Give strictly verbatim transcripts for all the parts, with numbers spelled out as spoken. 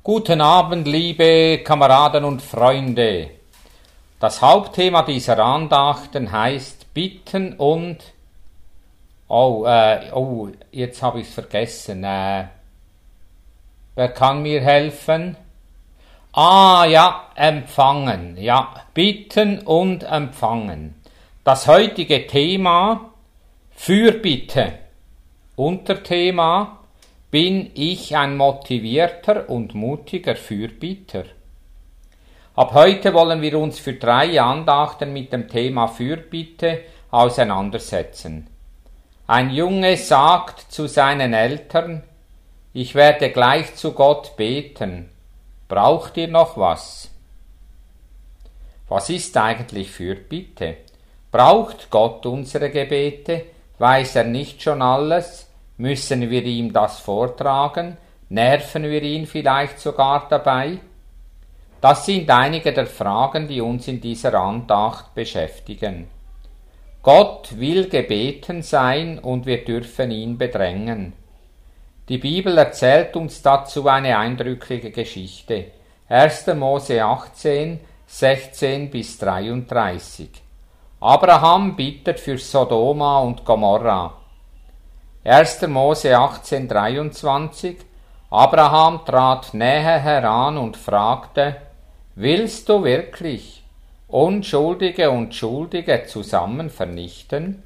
Guten Abend, liebe Kameraden und Freunde. Das Hauptthema dieser Andachten heißt Bitten und... Oh, äh, oh, jetzt habe ich es vergessen. Äh, wer kann mir helfen? Ah, ja, empfangen. Ja, bitten und empfangen. Das heutige Thema, Fürbitte. Unterthema, bin ich ein motivierter und mutiger Fürbitter? Ab heute wollen wir uns für drei Andachten mit dem Thema Fürbitte auseinandersetzen. Ein Junge sagt zu seinen Eltern, ich werde gleich zu Gott beten. Braucht ihr noch was? Was ist eigentlich Fürbitte? Braucht Gott unsere Gebete? Weiß er nicht schon alles? Müssen wir ihm das vortragen? Nerven wir ihn vielleicht sogar dabei? Das sind einige der Fragen, die uns in dieser Andacht beschäftigen. Gott will gebeten sein und wir dürfen ihn bedrängen. Die Bibel erzählt uns dazu eine eindrückliche Geschichte. erster Mose achtzehn, sechzehn bis dreiunddreißig. Abraham bittet für Sodoma und Gomorra. erster Mose achtzehn, dreiundzwanzig. Abraham trat näher heran und fragte, willst du wirklich Unschuldige und Schuldige zusammen vernichten?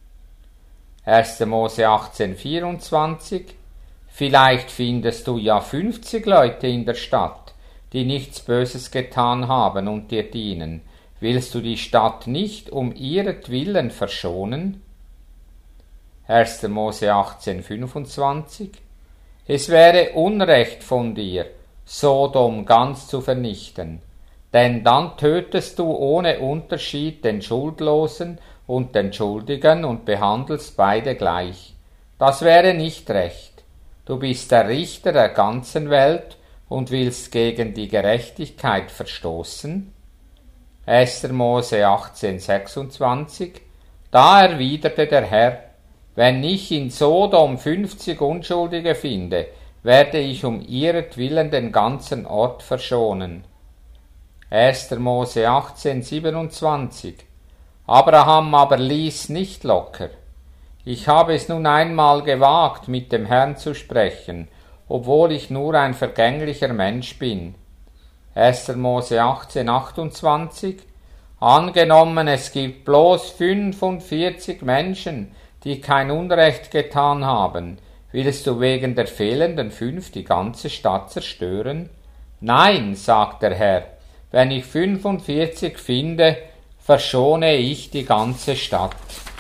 erster Mose achtzehn, vierundzwanzig. Vielleicht findest du ja fünfzig Leute in der Stadt, die nichts Böses getan haben und dir dienen. Willst du die Stadt nicht um ihretwillen verschonen? erster Mose achtzehn, fünfundzwanzig. Es wäre Unrecht von dir, Sodom ganz zu vernichten, denn dann tötest du ohne Unterschied den Schuldlosen und den Schuldigen und behandelst beide gleich. Das wäre nicht recht. Du bist der Richter der ganzen Welt und willst gegen die Gerechtigkeit verstoßen? erster Mose achtzehn, sechsundzwanzig. Da erwiderte der Herr, wenn ich in Sodom fünfzig Unschuldige finde, werde ich um ihretwillen den ganzen Ort verschonen. erster Mose achtzehn, siebenundzwanzig. Abraham aber ließ nicht locker. Ich habe es nun einmal gewagt, mit dem Herrn zu sprechen, obwohl ich nur ein vergänglicher Mensch bin. erster Mose achtzehn, achtundzwanzig. Angenommen, es gibt bloß fünfundvierzig Menschen, die kein Unrecht getan haben, willst du wegen der fehlenden fünf die ganze Stadt zerstören? Nein, sagt der Herr, wenn ich fünfundvierzig finde, verschone ich die ganze Stadt.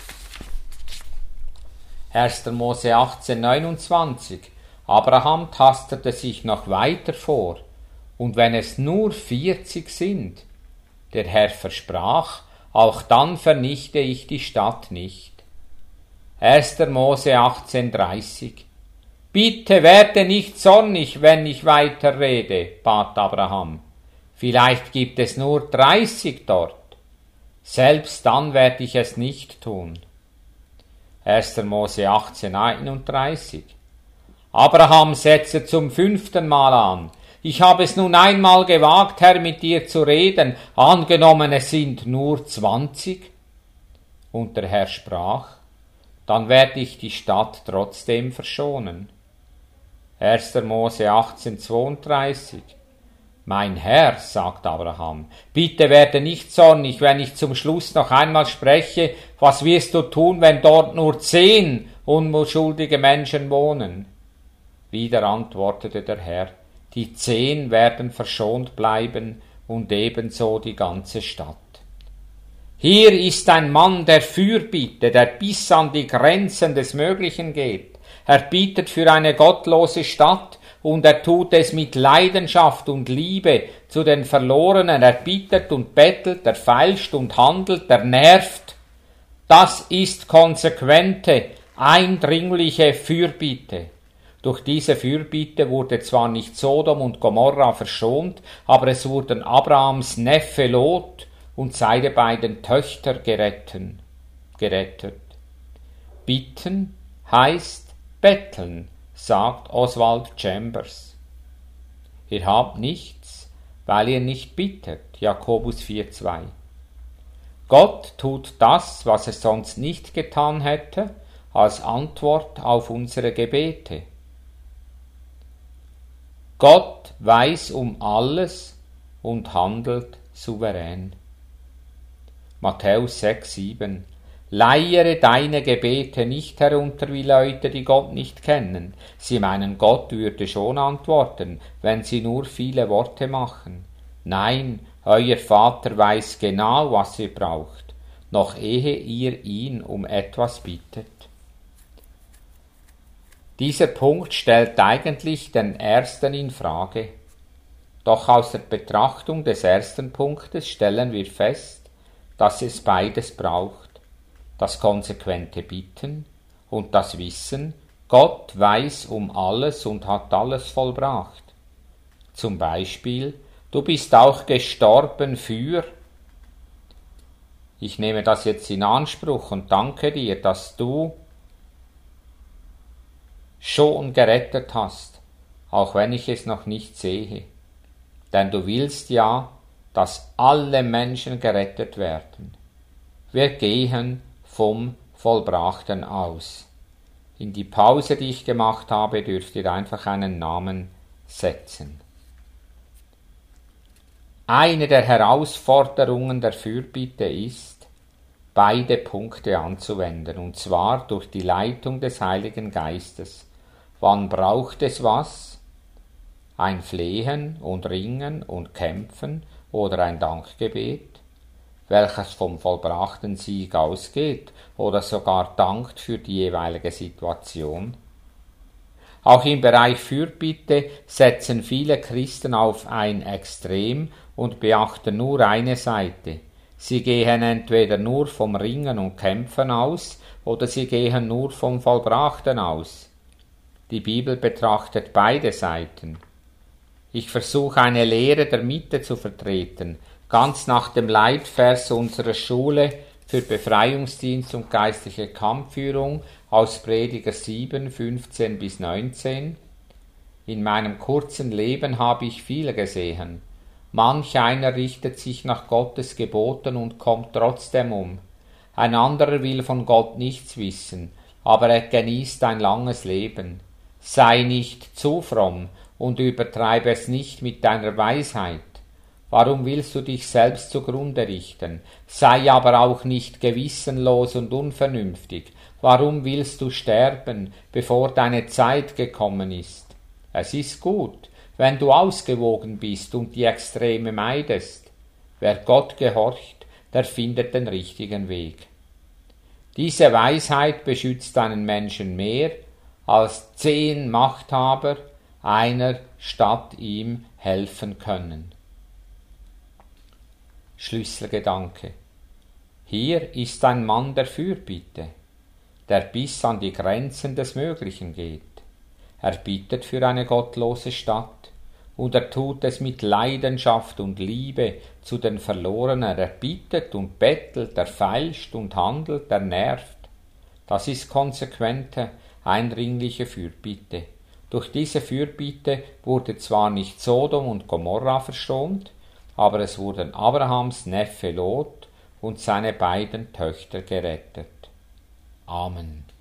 erster Mose achtzehn, neunundzwanzig. Abraham tastete sich noch weiter vor, und wenn es nur vierzig sind, der Herr versprach, auch dann vernichte ich die Stadt nicht. erster Mose achtzehn, dreißig. Bitte werde nicht zornig, wenn ich weiter rede, bat Abraham. Vielleicht gibt es nur dreißig dort. Selbst dann werde ich es nicht tun. erster Mose achtzehn, einunddreißig. Abraham setzte zum fünften Mal an. Ich habe es nun einmal gewagt, Herr, mit dir zu reden, angenommen es sind nur zwanzig. Und der Herr sprach, dann werde ich die Stadt trotzdem verschonen. erster Mose achtzehn, zweiunddreißig. Mein Herr, sagt Abraham, bitte werde nicht zornig, wenn ich zum Schluss noch einmal spreche, was wirst du tun, wenn dort nur zehn unschuldige Menschen wohnen? Wieder antwortete der Herr, die zehn werden verschont bleiben und ebenso die ganze Stadt. Hier ist ein Mann der Fürbitte, der bis an die Grenzen des Möglichen geht. Er bittet für eine gottlose Stadt und er tut es mit Leidenschaft und Liebe zu den Verlorenen. Er bittet und bettelt, er feilscht und handelt, er nervt. Das ist konsequente, eindringliche Fürbitte. Durch diese Fürbitte wurde zwar nicht Sodom und Gomorra verschont, aber es wurden Abrahams Neffe Lot und seine beiden Töchter geretten, gerettet. Bitten heißt betteln, sagt Oswald Chambers. Ihr habt nichts, weil ihr nicht bittet. Jakobus vier zwei. Gott tut das, was er sonst nicht getan hätte, als Antwort auf unsere Gebete. Gott weiß um alles und handelt souverän. Matthäus sechs sieben. Leiere deine Gebete nicht herunter wie Leute, die Gott nicht kennen. Sie meinen, Gott würde schon antworten, wenn sie nur viele Worte machen. Nein, euer Vater weiß genau, was ihr braucht, noch ehe ihr ihn um etwas bittet. Dieser Punkt stellt eigentlich den ersten in Frage. Doch aus der Betrachtung des ersten Punktes stellen wir fest, dass es beides braucht. Das konsequente Bitten und das Wissen, Gott weiß um alles und hat alles vollbracht. Zum Beispiel, du bist auch gestorben für. Ich nehme das jetzt in Anspruch und danke dir, dass du schon gerettet hast, auch wenn ich es noch nicht sehe. Denn du willst ja, dass alle Menschen gerettet werden. Wir gehen vom Vollbrachten aus. In die Pause, die ich gemacht habe, dürft ihr einfach einen Namen setzen. Eine der Herausforderungen der Fürbitte ist, beide Punkte anzuwenden, und zwar durch die Leitung des Heiligen Geistes. Wann braucht es was? Ein Flehen und Ringen und Kämpfen oder ein Dankgebet, welches vom vollbrachten Sieg ausgeht oder sogar dankt für die jeweilige Situation. Auch im Bereich Fürbitte setzen viele Christen auf ein Extrem und beachten nur eine Seite. Sie gehen entweder nur vom Ringen und Kämpfen aus oder sie gehen nur vom Vollbrachten aus. Die Bibel betrachtet beide Seiten. Ich versuche eine Lehre der Mitte zu vertreten, ganz nach dem Leitvers unserer Schule für Befreiungsdienst und geistliche Kampfführung aus Prediger sieben, fünfzehn bis neunzehn. In meinem kurzen Leben habe ich viel gesehen. Manch einer richtet sich nach Gottes Geboten und kommt trotzdem um. Ein anderer will von Gott nichts wissen, aber er genießt ein langes Leben. Sei nicht zu fromm und übertreibe es nicht mit deiner Weisheit. Warum willst du dich selbst zugrunde richten? Sei aber auch nicht gewissenlos und unvernünftig. Warum willst du sterben, bevor deine Zeit gekommen ist? Es ist gut, wenn du ausgewogen bist und die Extreme meidest. Wer Gott gehorcht, der findet den richtigen Weg. Diese Weisheit beschützt einen Menschen mehr, als zehn Machthaber einer statt ihm helfen können. Schlüsselgedanke. Hier ist ein Mann der Fürbitte, der bis an die Grenzen des Möglichen geht. Er bittet für eine gottlose Stadt und er tut es mit Leidenschaft und Liebe zu den Verlorenen. Er bittet und bettelt, er feilscht und handelt, er nervt. Das ist konsequente, eindringliche Fürbitte. Durch diese Fürbitte wurde zwar nicht Sodom und Gomorra verschont, aber es wurden Abrahams Neffe Lot und seine beiden Töchter gerettet. Amen.